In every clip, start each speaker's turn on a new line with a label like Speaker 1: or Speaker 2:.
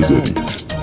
Speaker 1: نظری.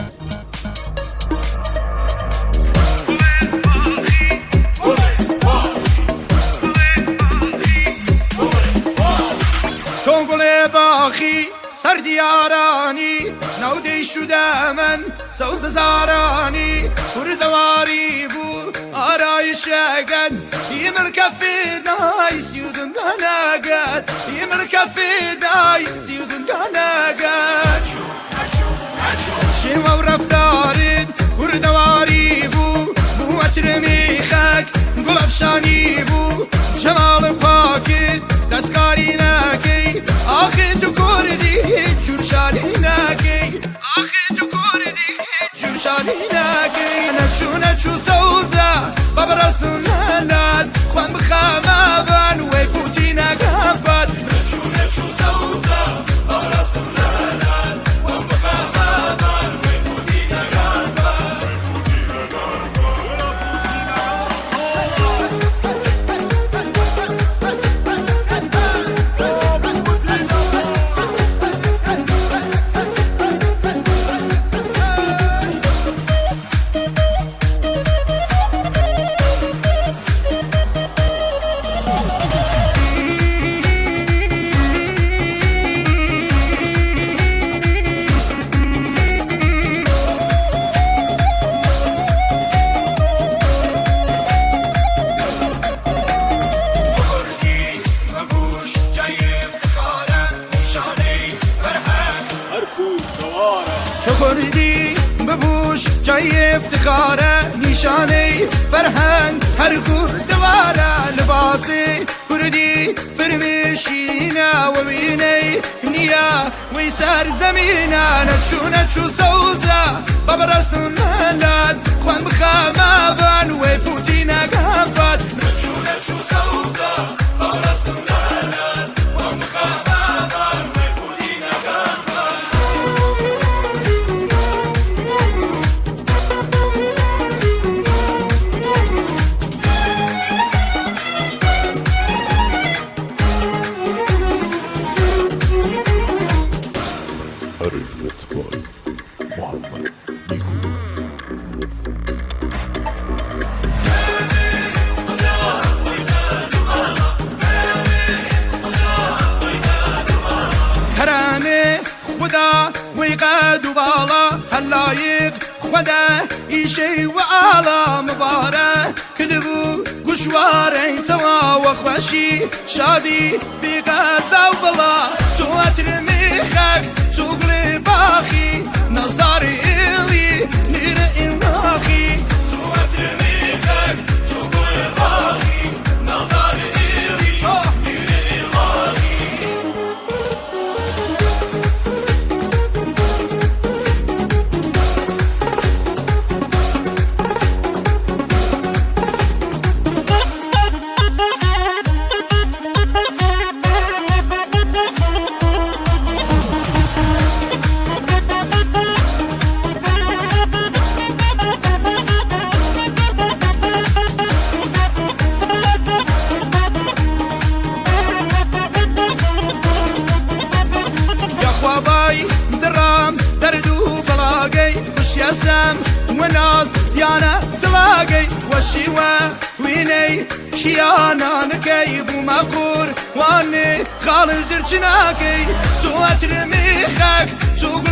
Speaker 2: تونگل باخی سردیارانی نودی شده من سوز زارانی بردواری بو آرایش گن یمر کفی دای سیودن گنگد یمر کفی دای سیودن گنگد شیما و رفتارید بردواری بو بو اترمی خک گل افشانی بو جمال پاکید دستکاری نکی آخی تو کردی جورشانی نکی آخی تو کردی جورشانی نکی نچو نچو سوزه بابا رسون نند خوان بخمه بن وی پوتی نگفت نچو نچو سوزه بابا رسون نند خوان بخمه بن وی پوتی نگفت شکردی ببوش جای افتخاره نشانه فرهنگ هر کور دواره لباسی کردی فرمشینه و وینه نیا وی سر زمینه نچو نچو سوزه بابا رسون ملد خوان بخمه بن وی پوتی نگفت نچو نچو سوزه بابا رسون ملد خوان بخمه بن وی پوتی نگفت
Speaker 1: Arrangement by Muhammad Niku.
Speaker 2: حرامي خدا ويقاد وبالا هاللايق خدا يشي وعلا مبارك كذبو قشواري توا وخوشي شادي بغدا وبلا تواتر ميخك تقلي باخي نظاري إلي نير إناخي تواتر ميخك تقلي باخي نظاري إلي نير إناخي يسم وناس ديانا تلاقي والشيوة ويني كيانا نكيب ومقور واني خالج درجناكي تواتر ميخك